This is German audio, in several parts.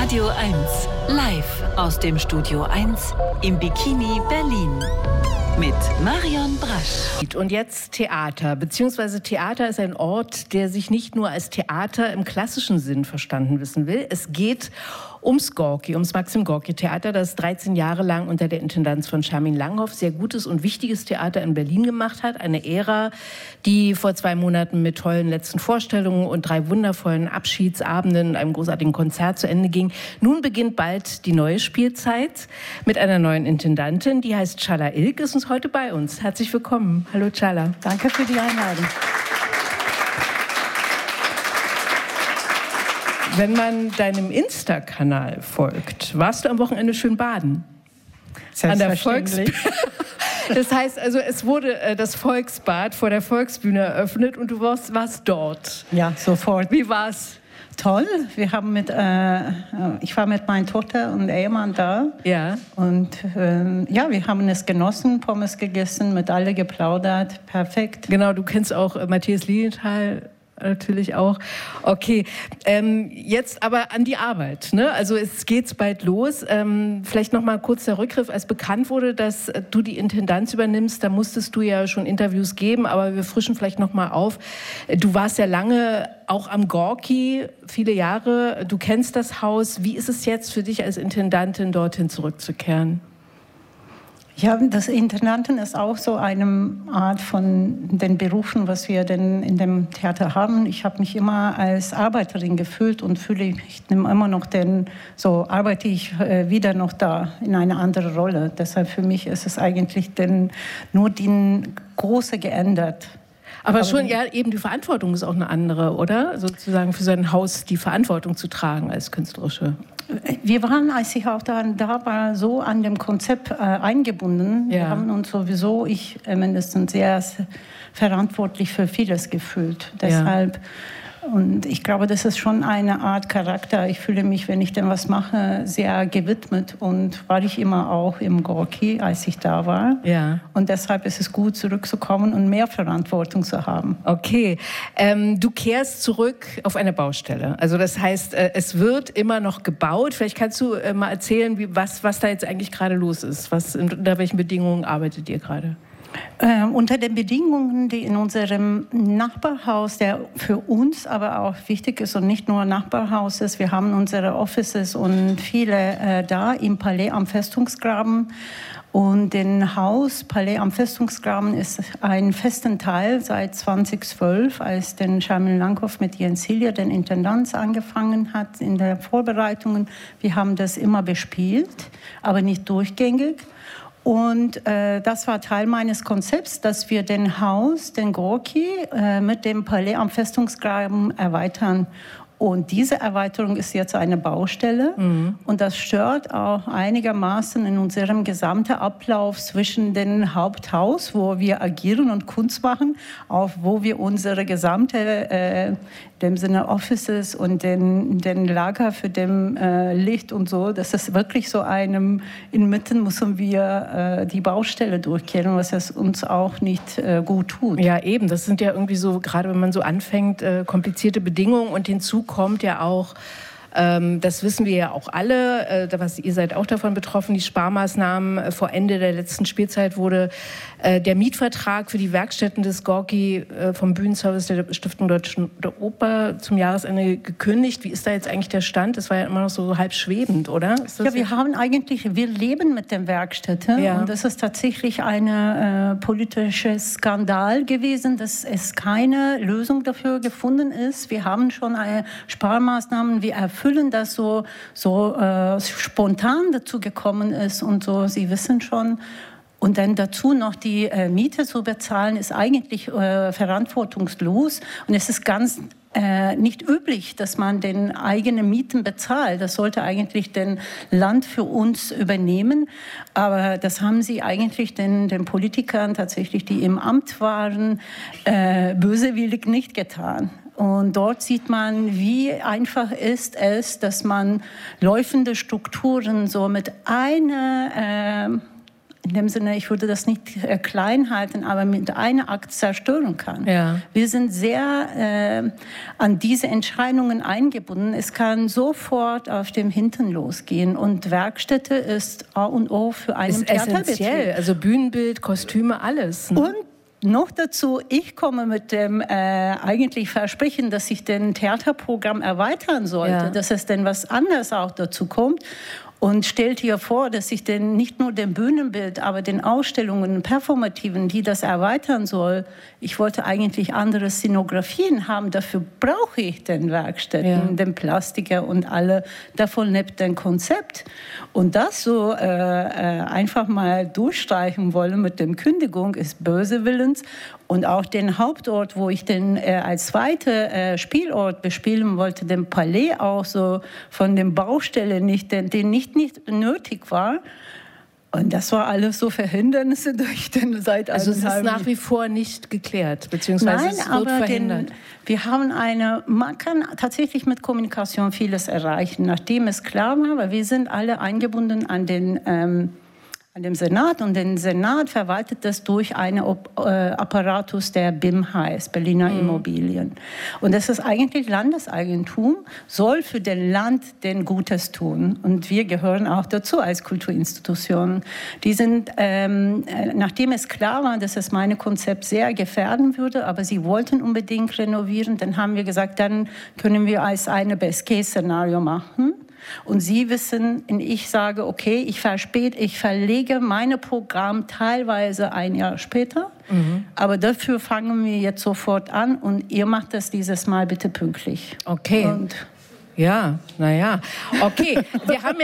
Radio 1, live aus dem Studio 1 im Bikini Berlin. Mit Marion Brasch. Und jetzt Theater, beziehungsweise Theater ist ein Ort, der sich nicht nur als Theater im klassischen Sinn verstanden wissen will. Es geht ums Maxim Gorki Theater, das 13 Jahre lang unter der Intendanz von Charmin Langhoff sehr gutes und wichtiges Theater in Berlin gemacht hat. Eine Ära, die vor 2 Monaten mit tollen letzten Vorstellungen und 3 wundervollen Abschiedsabenden, einem großartigen Konzert zu Ende ging. Nun beginnt bald die neue Spielzeit mit einer neuen Intendantin, die heißt Çağla İlk, ist uns heute bei uns. Herzlich willkommen. Hallo Çağla. Danke für die Einladung. Wenn man deinem Insta-Kanal folgt, warst du am Wochenende schön baden? Selbstverständlich. Das heißt also, es wurde das Volksbad vor der Volksbühne eröffnet und du warst dort. Ja, sofort. Wie war's? Toll. Ich war mit meiner Tochter und Ehemann da. Ja. Und wir haben es genossen, Pommes gegessen, mit alle geplaudert. Perfekt. Genau, du kennst auch Matthias Lilienthal. Natürlich auch. Okay, jetzt aber an die Arbeit. Ne? Also es geht bald los. Vielleicht noch mal kurz der Rückgriff. Als bekannt wurde, dass du die Intendanz übernimmst, da musstest du ja schon Interviews geben, aber wir frischen vielleicht noch mal auf. Du warst ja lange auch am Gorki, viele Jahre. Du kennst das Haus. Wie ist es jetzt für dich als Intendantin, dorthin zurückzukehren? Ja, das Intendanten ist auch so eine Art von den Berufen, was wir denn in dem Theater haben. Ich habe mich immer als Arbeiterin gefühlt und fühle mich immer noch arbeite ich wieder noch da in eine andere Rolle. Deshalb für mich ist es eigentlich nur die Große geändert. Aber schon, ja, eben die Verantwortung ist auch eine andere, oder? Sozusagen für sein Haus die Verantwortung zu tragen als künstlerische. Wir waren, als ich auch da war, so an dem Konzept eingebunden. Ja. Wir haben uns sowieso, ich mindestens, sehr verantwortlich für vieles gefühlt. Deshalb, und ich glaube, das ist schon eine Art Charakter. Ich fühle mich, wenn ich denn was mache, sehr gewidmet. Und war ich immer auch im Gorki, als ich da war. Ja. Und deshalb ist es gut, zurückzukommen und mehr Verantwortung zu haben. Okay. Du kehrst zurück auf eine Baustelle. Also das heißt, es wird immer noch gebaut. Vielleicht kannst du mal erzählen, was da jetzt eigentlich gerade los ist. Unter welchen Bedingungen arbeitet ihr gerade? Unter den Bedingungen, die in unserem Nachbarhaus, der für uns aber auch wichtig ist und nicht nur Nachbarhaus ist, wir haben unsere Offices und viele da im Palais am Festungsgraben. Und den Haus Palais am Festungsgraben ist ein festen Teil seit 2012, als den Charmin Langhoff mit Jens Hillier, den Intendanz, angefangen hat in der Vorbereitungen. Wir haben das immer bespielt, aber nicht durchgängig. Und das war Teil meines Konzepts, dass wir den Gorki, mit dem Palais am Festungsgraben erweitern. Und diese Erweiterung ist jetzt eine Baustelle. Mhm. Und das stört auch einigermaßen in unserem gesamten Ablauf zwischen dem Haupthaus, wo wir agieren und Kunst machen, auf wo wir unsere gesamte, dem Sinne Offices und den Lager für dem Licht und so. Das ist wirklich so inmitten müssen wir die Baustelle durchkehren, was es uns auch nicht gut tut. Ja, eben. Das sind ja irgendwie so, gerade wenn man so anfängt, komplizierte Bedingungen, und hinzu kommt ja auch, das wissen wir ja auch alle, ihr seid auch davon betroffen, die Sparmaßnahmen. Vor Ende der letzten Spielzeit wurde der Mietvertrag für die Werkstätten des Gorki vom Bühnenservice der Stiftung Deutsche Oper zum Jahresende gekündigt. Wie ist da jetzt eigentlich der Stand? Das war ja immer noch so halb schwebend, oder? Ja, wir leben mit den Werkstätten, ja. Und das ist tatsächlich ein politischer Skandal gewesen, dass es keine Lösung dafür gefunden ist. Wir haben schon Sparmaßnahmen, wir erfüllen das so spontan dazu gekommen ist und so, Sie wissen schon. Und dann dazu noch die Miete zu bezahlen, ist eigentlich verantwortungslos. Und es ist ganz nicht üblich, dass man den eigenen Mieten bezahlt. Das sollte eigentlich den Land für uns übernehmen. Aber das haben sie eigentlich den Politikern tatsächlich, die im Amt waren, böswillig nicht getan. Und dort sieht man, wie einfach ist es, dass man laufende Strukturen so mit einer in dem Sinne, ich würde das nicht klein halten, aber mit einem Akt zerstören kann. Ja. Wir sind sehr an diese Entscheidungen eingebunden. Es kann sofort auf dem Hintern losgehen. Und Werkstätte ist A und O für einen Theaterbetrieb. Essentiell, also Bühnenbild, Kostüme, alles. Ne? Und noch dazu, ich komme mit dem eigentlich Versprechen, dass ich den Theaterprogramm erweitern sollte, dass es denn was anderes auch dazu kommt. Und stellt hier vor, dass ich denn nicht nur dem Bühnenbild, aber den Ausstellungen, Performativen, die das erweitern soll. Ich wollte eigentlich andere Szenografien haben. Dafür brauche ich den Werkstätten, den Plastiker und alle. Davon lebt ein Konzept. Und das so einfach mal durchstreichen wollen mit dem Kündigung ist böse Willens. Und auch den Hauptort, wo ich den als zweiter Spielort bespielen wollte, den Palais auch so von den Baustellen den nicht nötig war. Und das war alles so Verhindernisse durch den seit Also es ist nach wie vor nicht geklärt, beziehungsweise es wird verhindert. Wir haben man kann tatsächlich mit Kommunikation vieles erreichen, nachdem es klar war, weil wir sind alle eingebunden an dem Senat und den Senat verwaltet das durch einen Apparatus, der BIM heißt, Berliner Immobilien. Und das ist eigentlich Landeseigentum, soll für den Land den Gutes tun. Und wir gehören auch dazu als Kulturinstitution. Die sind, nachdem es klar war, dass es mein Konzept sehr gefährden würde, aber sie wollten unbedingt renovieren, dann haben wir gesagt, dann können wir als eine Best-Case-Szenario machen. Und Sie wissen, und ich sage, okay, ich verlege mein Programm teilweise ein Jahr später, aber dafür fangen wir jetzt sofort an und ihr macht das dieses Mal bitte pünktlich. Okay. Ja, naja. Okay, wir haben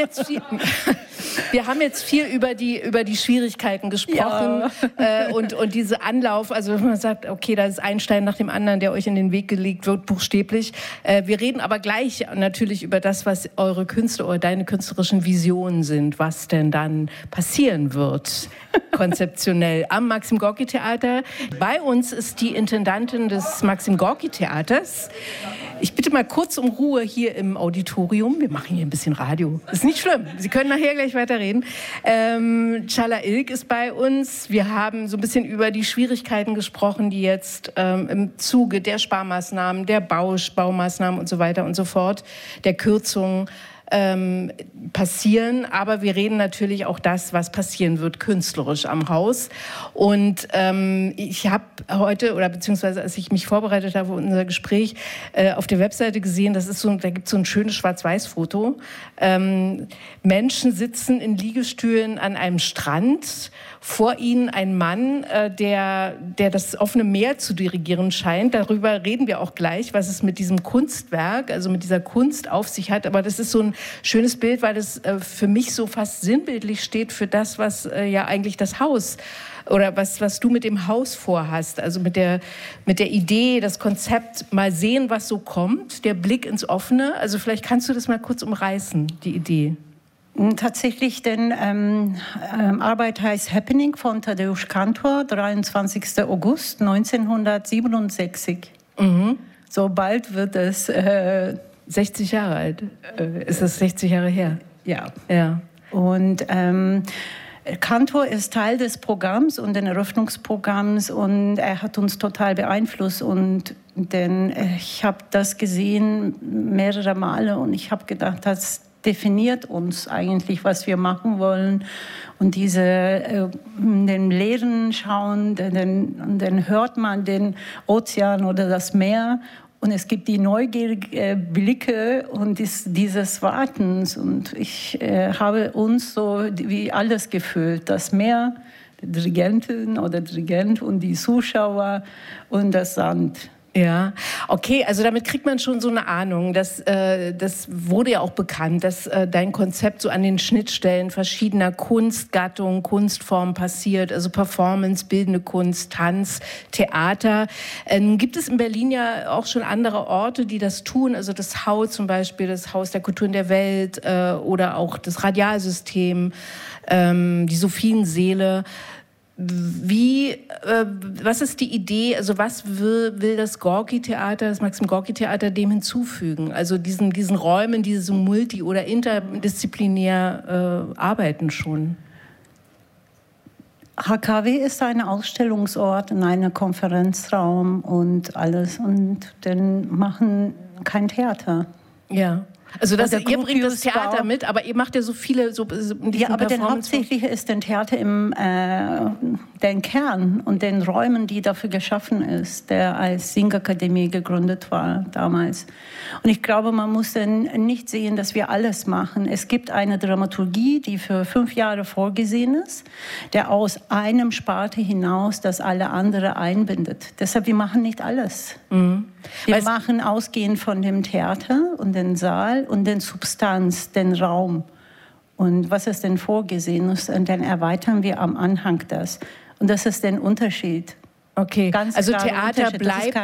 jetzt viel über die Schwierigkeiten gesprochen und diese Anlauf, also wenn man sagt, okay, da ist ein Stein nach dem anderen, der euch in den Weg gelegt wird, buchstäblich. Wir reden aber gleich natürlich über das, was eure Künste oder deine künstlerischen Visionen sind, was denn dann passieren wird, konzeptionell am Maxim-Gorki-Theater. Bei uns ist die Intendantin des Maxim-Gorki-Theaters. Ich bitte mal kurz um Ruhe hier im Auditorium. Wir machen hier ein bisschen Radio. Ist nicht schlimm. Sie können nachher gleich weiterreden. Çağla Ilk ist bei uns. Wir haben so ein bisschen über die Schwierigkeiten gesprochen, die jetzt im Zuge der Sparmaßnahmen, der Baumaßnahmen und so weiter und so fort, der Kürzungen passieren, aber wir reden natürlich auch das, was passieren wird künstlerisch am Haus. Und ich habe heute, oder beziehungsweise als ich mich vorbereitet habe für unser Gespräch, auf der Webseite gesehen, da gibt es so ein schönes Schwarz-Weiß-Foto. Menschen sitzen in Liegestühlen an einem Strand, vor ihnen ein Mann, der das offene Meer zu dirigieren scheint. Darüber reden wir auch gleich, was es mit diesem Kunstwerk, also mit dieser Kunst auf sich hat. Aber das ist so ein schönes Bild, weil das für mich so fast sinnbildlich steht für das, was ja eigentlich das Haus oder was du mit dem Haus vorhast. Also mit der Idee, das Konzept, mal sehen, was so kommt, der Blick ins Offene. Also vielleicht kannst du das mal kurz umreißen, die Idee. Tatsächlich, denn Arbeit heißt Happening von Tadeusz Kantor, 23. August 1967. So bald wird es 60 Jahre alt. Ist das 60 Jahre her? Ja. Und Kantor ist Teil des Programms und des Eröffnungsprogramms und er hat uns total beeinflusst. Denn ich habe das gesehen mehrere Male und ich habe gedacht, das definiert uns eigentlich, was wir machen wollen. Und den Leeren schauen, dann hört man den Ozean oder das Meer. Und es gibt die neugierigen Blicke und dieses Wartens. Und ich habe uns so wie alles gefühlt. Das Meer, die Dirigentin oder Dirigent und die Zuschauer und das Sand. Ja, okay, also damit kriegt man schon so eine Ahnung, das wurde ja auch bekannt, dass dein Konzept so an den Schnittstellen verschiedener Kunstgattungen, Kunstformen passiert, also Performance, bildende Kunst, Tanz, Theater. Gibt es in Berlin ja auch schon andere Orte, die das tun, also das Haus zum Beispiel, das Haus der Kulturen der Welt oder auch das Radialsystem, die Sophienseele. Was ist die Idee, also was will das Gorki-Theater, das Maxim-Gorki-Theater dem hinzufügen? Also diesen Räumen, die so multi- oder interdisziplinär arbeiten schon? HKW ist ein Ausstellungsort und ein Konferenzraum und alles. Und dann machen kein Theater. Ja. Also ihr bringt das Theater mit, aber ihr macht ja so viele ja, aber dann hauptsächlich ist ein Theater im den Kern und den Räumen, die dafür geschaffen ist, der als Singakademie gegründet war damals. Und ich glaube, man muss dann nicht sehen, dass wir alles machen. Es gibt eine Dramaturgie, die für 5 Jahre vorgesehen ist, der aus einem Sparte hinaus das alle andere einbindet. Deshalb, wir machen nicht alles. Mhm. Wir machen ausgehend von dem Theater und dem Saal und den Substanz, den Raum. Und was ist denn vorgesehen ist, und dann erweitern wir am Anhang das. Und das ist der Unterschied. Okay, ganz also Theater bleibt das ist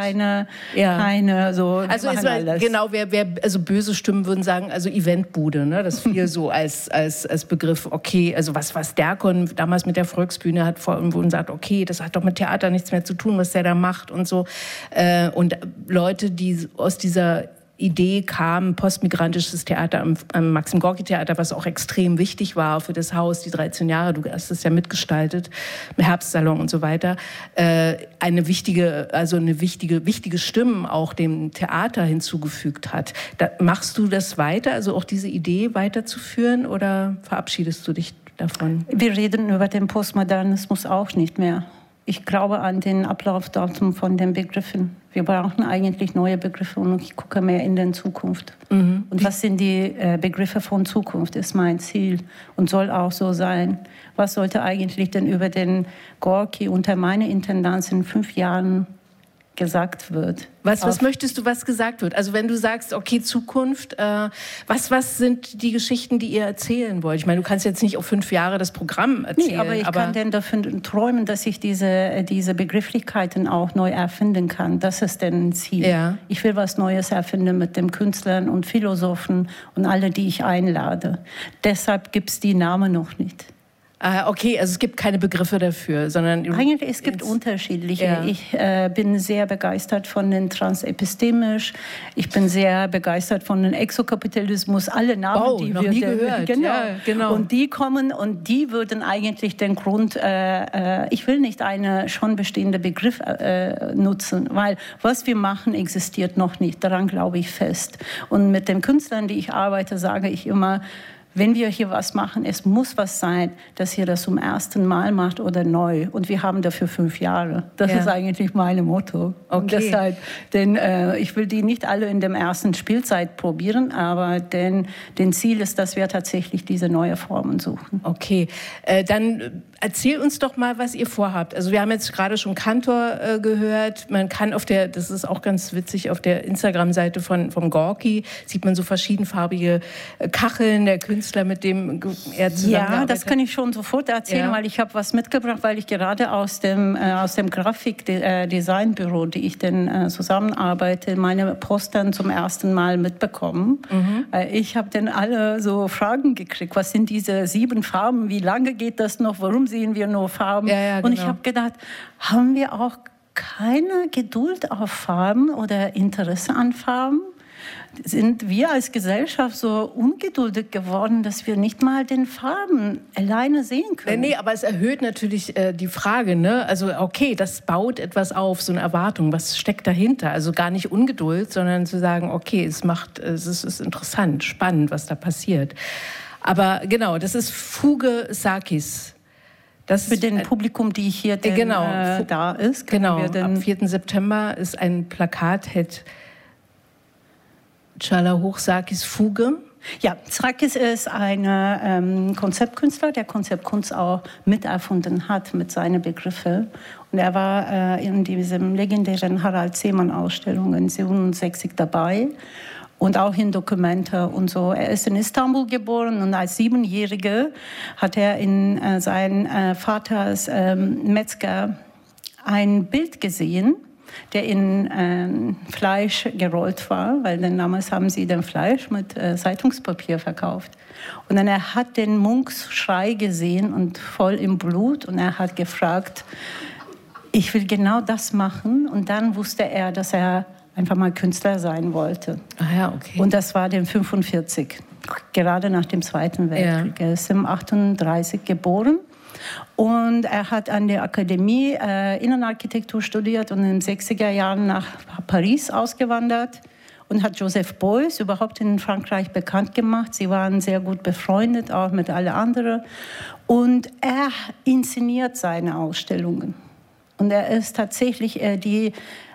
keine so. Also ist mal, genau, also böse Stimmen würden sagen, also Eventbude, ne? Das fiel so als Begriff. Okay, also was Derkon damals mit der Volksbühne hat wurden sagt, okay, das hat doch mit Theater nichts mehr zu tun, was der da macht und so. Und Leute, die aus dieser Idee kam, postmigrantisches Theater am Maxim-Gorki-Theater, was auch extrem wichtig war für das Haus, die 13 Jahre, du hast es ja mitgestaltet, im Herbstsalon und so weiter, eine wichtige Stimmen auch dem Theater hinzugefügt hat. Machst du das weiter, also auch diese Idee weiterzuführen, oder verabschiedest du dich davon? Wir reden über den Postmodernismus auch nicht mehr. Ich glaube an den Ablaufdatum von den Begriffen. Wir brauchen eigentlich neue Begriffe und ich gucke mehr in die Zukunft. Mhm. Und was sind die Begriffe von Zukunft, ist mein Ziel und soll auch so sein. Was sollte eigentlich denn über den Gorki unter meiner Intendanz in 5 Jahren gesagt wird? Was möchtest du, was gesagt wird? Also wenn du sagst, okay, Zukunft, was sind die Geschichten, die ihr erzählen wollt? Ich meine, du kannst jetzt nicht auf 5 Jahre das Programm erzählen. Nee, aber ich kann denn davon träumen, dass ich diese Begrifflichkeiten auch neu erfinden kann. Das ist ein Ziel. Ja. Ich will was Neues erfinden mit den Künstlern und Philosophen und alle, die ich einlade. Deshalb gibt es die Namen noch nicht. Okay, also es gibt keine Begriffe dafür, sondern... Eigentlich, es gibt unterschiedliche. Ja. Ich bin sehr begeistert von den Transepistemisch. Ich bin sehr begeistert von den Exokapitalismus. Alle Namen, die noch nie gehört. Genau. Ja, genau. Und die kommen und die würden eigentlich den Grund... ich will nicht einen schon bestehenden Begriff nutzen, weil was wir machen, existiert noch nicht. Daran glaube ich fest. Und mit den Künstlern, die ich arbeite, sage ich immer... Wenn wir hier was machen, es muss was sein, dass ihr das zum ersten Mal macht oder neu. Und wir haben dafür 5 Jahre. Das ist eigentlich mein Motto. Okay. Und deshalb, denn ich will die nicht alle in der ersten Spielzeit probieren, aber den Ziel ist, dass wir tatsächlich diese neue Formen suchen. Okay, dann erzähl uns doch mal, was ihr vorhabt. Also wir haben jetzt gerade schon Kantor gehört. Man kann das ist auch ganz witzig, auf der Instagram-Seite vom Gorki sieht man so verschiedenfarbige Kacheln der Künstler, mit dem er zusammengearbeitet hat. Ja, das kann ich schon sofort erzählen, weil ich habe was mitgebracht, weil ich gerade aus dem Grafikdesignbüro, die ich denn zusammenarbeite, meine Postern zum ersten Mal mitbekommen. Mhm. Ich habe dann alle so Fragen gekriegt. Was sind diese 7 Farben? Wie lange geht das noch? Warum sehen wir nur Farben? Ja, genau. Und ich habe gedacht, haben wir auch keine Geduld auf Farben oder Interesse an Farben? Sind wir als Gesellschaft so ungeduldig geworden, dass wir nicht mal den Farben alleine sehen können? Nee, aber es erhöht natürlich die Frage, ne? Also okay, das baut etwas auf, so eine Erwartung. Was steckt dahinter? Also gar nicht Ungeduld, sondern zu sagen, okay, es ist interessant, spannend, was da passiert. Aber genau, das ist Fuge Sarkis. Das für den Publikum, die hier da ist. Genau, am 4. September ist ein Plakat, hält Csala Sarkis Fuge. Ja, Sarkis ist ein Konzeptkünstler, der Konzeptkunst auch miterfunden hat mit seinen Begriffen. Und er war in diesem legendären Harald Seemann-Ausstellung in 1967 dabei. Und auch in Dokumente und so. Er ist in Istanbul geboren und als 7-Jähriger hat er in seinem Vaters Metzger ein Bild gesehen, der in Fleisch gerollt war, weil dann damals haben sie den Fleisch mit Zeitungspapier verkauft. Und dann er hat den Munks Schrei gesehen und voll im Blut und er hat gefragt, ich will genau das machen. Und dann wusste er, dass er einfach mal Künstler sein wollte. Ah ja, okay. Und das war dann 1945, gerade nach dem Zweiten Weltkrieg. Ja. Er ist im 1938 geboren Und er hat an der Akademie Innenarchitektur studiert und in den 60er Jahren nach Paris ausgewandert und hat Joseph Beuys überhaupt in Frankreich bekannt gemacht. Sie waren sehr gut befreundet, auch mit allen anderen. Und er inszeniert seine Ausstellungen. Und er ist tatsächlich die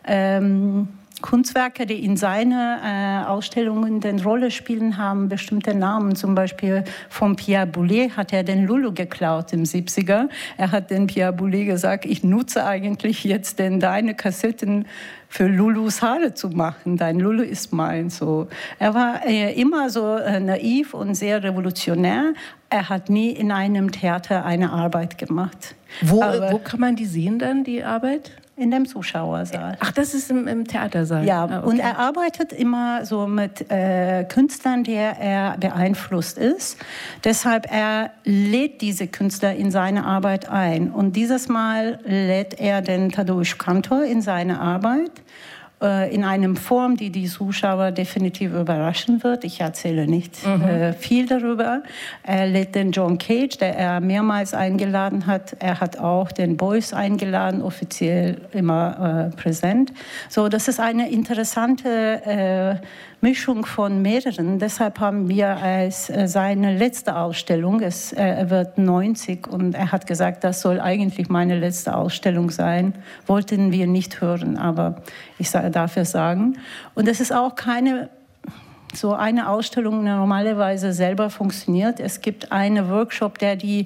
Kunstwerke, die in seinen Ausstellungen eine Rolle spielen, haben bestimmte Namen. Zum Beispiel von Pierre Boulez hat er den Lulu geklaut im 70er. Er hat den Pierre Boulez gesagt, ich nutze eigentlich jetzt deine Kassetten für Lulus Haare zu machen. Dein Lulu ist mein. So. Er war immer so naiv und sehr revolutionär. Er hat nie in einem Theater eine Arbeit gemacht. Wo kann man die sehen dann, die Arbeit? In dem Zuschauersaal. Ach, das ist im Theatersaal? Ja, okay. Und er arbeitet immer so mit Künstlern, der er beeinflusst ist. Deshalb er lädt diese Künstler in seine Arbeit ein. Und dieses Mal lädt er den Tadeusz Kantor in seine Arbeit. In einer Form, die die Zuschauer definitiv überraschen wird. Ich erzähle nicht viel darüber. Er lädt den John Cage, der er mehrmals eingeladen hat. Er hat auch den Beuys eingeladen, offiziell immer präsent. So, das ist eine interessante Mischung von mehreren. Deshalb haben wir als seine letzte Ausstellung, er wird 90 und er hat gesagt, das soll eigentlich meine letzte Ausstellung sein. Wollten wir nicht hören, aber ich darf es sagen. Und es ist auch keine so eine Ausstellung, die normalerweise selber funktioniert. Es gibt einen Workshop, der die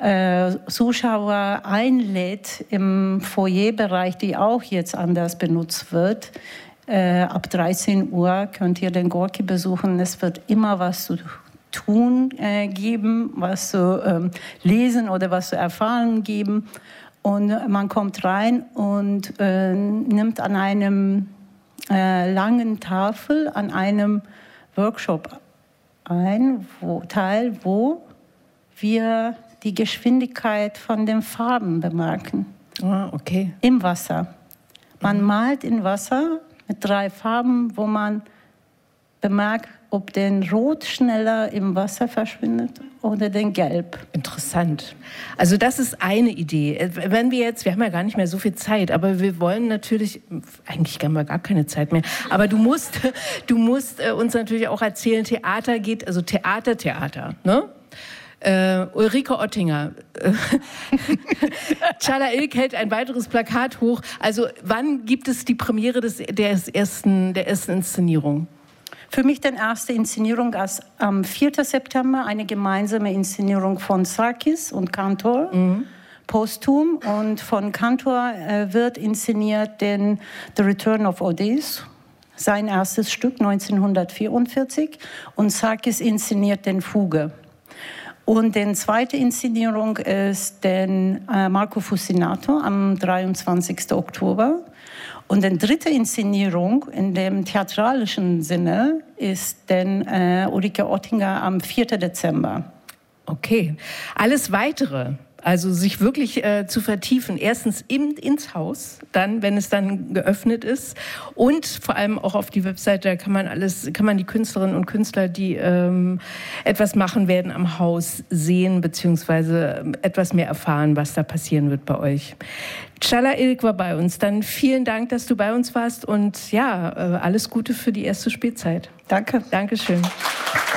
Zuschauer einlädt im Foyerbereich, die auch jetzt anders benutzt wird. Ab 13 Uhr könnt ihr den Gorki besuchen. Es wird immer was zu tun geben, was zu lesen oder was zu erfahren geben. Und man kommt rein und nimmt an einem langen Tafel, an einem Workshop teil, wo wir die Geschwindigkeit von den Farben bemerken. Ah, okay. Im Wasser. Man malt in Wasser mit 3 Farben, wo man bemerkt, ob den Rot schneller im Wasser verschwindet oder den Gelb. Interessant. Also das ist eine Idee. Wenn wir haben ja gar nicht mehr so viel Zeit, aber wir wollen natürlich, eigentlich haben wir gar keine Zeit mehr, aber du musst uns natürlich auch erzählen, Theater, ne? Ulrike Ottinger. Çağla İlk hält ein weiteres Plakat hoch. Also wann gibt es die Premiere der ersten Inszenierung? Für mich die erste Inszenierung ist am 4. September, eine gemeinsame Inszenierung von Sarkis und Kantor, posthum. Und von Kantor wird inszeniert The Return of Odysseus, sein erstes Stück 1944. Und Sarkis inszeniert den Fuge. Und die zweite Inszenierung ist den Marco Fucinato am 23. Oktober. Und die dritte Inszenierung in dem theatralischen Sinne ist den Ulrike Ottinger am 4. Dezember. Okay. Alles Weitere, also sich wirklich zu vertiefen, erstens ins Haus, dann, wenn es dann geöffnet ist, und vor allem auch auf die Webseite, da kann man die Künstlerinnen und Künstler, die etwas machen werden am Haus, sehen, beziehungsweise etwas mehr erfahren, was da passieren wird bei euch. Çağla İlk war bei uns. Dann vielen Dank, dass du bei uns warst und ja, alles Gute für die erste Spielzeit. Danke. Dankeschön.